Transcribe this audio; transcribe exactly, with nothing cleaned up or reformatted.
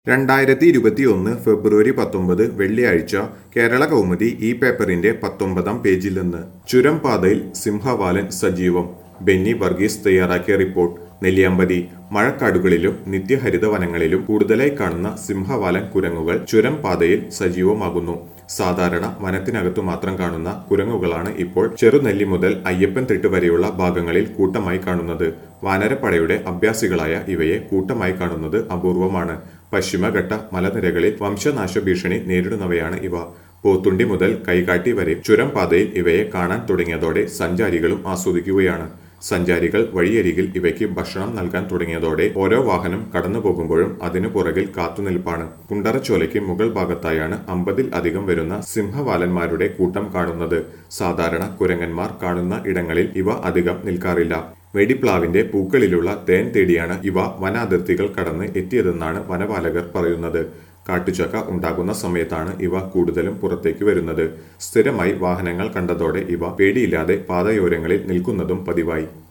രണ്ടായിരത്തി ഇരുപത്തിയൊന്ന് ഫെബ്രുവരി പത്തൊമ്പത് വെള്ളിയാഴ്ച കേരള കൗമുദി ഈ പേപ്പറിന്റെ പത്തൊമ്പതാം പേജിൽ നിന്ന് ചുരം പാതയിൽ സിംഹവാലൻ സജീവം. ബെന്നി വർഗീസ് തയ്യാറാക്കിയ റിപ്പോർട്ട്. നെല്ലിയാമ്പതി. മഴക്കാടുകളിലും നിത്യഹരിത വനങ്ങളിലും കൂടുതലായി കാണുന്ന സിംഹവാലൻ കുരങ്ങുകൾ ചുരം പാതയിൽ സജീവമാകുന്നു. സാധാരണ വനത്തിനകത്തു മാത്രം കാണുന്ന കുരങ്ങുകളാണ് ഇപ്പോൾ ചെറുനെല്ലി മുതൽ അയ്യപ്പൻ തിട്ട് വരെയുള്ള ഭാഗങ്ങളിൽ കൂട്ടമായി കാണുന്നത്. വാനരപ്പടയുടെ അഭ്യാസികളായ ഇവയെ കൂട്ടമായി കാണുന്നത് അപൂർവമാണ്. പശ്ചിമഘട്ട മലനിരകളിൽ വംശനാശ ഭീഷണി നേരിടുന്നവയാണ് ഇവ. പോത്തുണ്ടി മുതൽ കൈകാട്ടി വരെ ചുരം പാതയിൽ ഇവയെ കാണാൻ തുടങ്ങിയതോടെ സഞ്ചാരികളും ആസ്വദിക്കുകയാണ്. സഞ്ചാരികൾ വഴിയരികിൽ ഇവയ്ക്ക് ഭക്ഷണം നൽകാൻ തുടങ്ങിയതോടെ ഓരോ വാഹനം കടന്നു പോകുമ്പോഴും അതിനു പുറകിൽ കാത്തുനിൽപ്പാണ്. കുണ്ടറച്ചോലയ്ക്ക് മുകൾ ഭാഗത്തായാണ് അമ്പതിൽ അധികം വരുന്ന സിംഹവാലന്മാരുടെ കൂട്ടം കാണുന്നത്. സാധാരണ കുരങ്ങന്മാർ കാണുന്ന ഇടങ്ങളിൽ ഇവ അധികം നിൽക്കാറില്ല. വെടിപ്ലാവിന്റെ പൂക്കളിലുള്ള തേൻ തേടിയാണ് ഇവ വനാതിർത്തികൾ കടന്ന് എത്തിയതെന്നാണ് വനപാലകർ പറയുന്നത്. കാട്ടുചക്ക ഉണ്ടാകുന്ന സമയത്താണ് ഇവ കൂടുതലും പുറത്തേക്ക് വരുന്നത്. സ്ഥിരമായി വാഹനങ്ങൾ കണ്ടതോടെ ഇവ പേടിയില്ലാതെ പാതയോരങ്ങളിൽ നിൽക്കുന്നതും പതിവായി.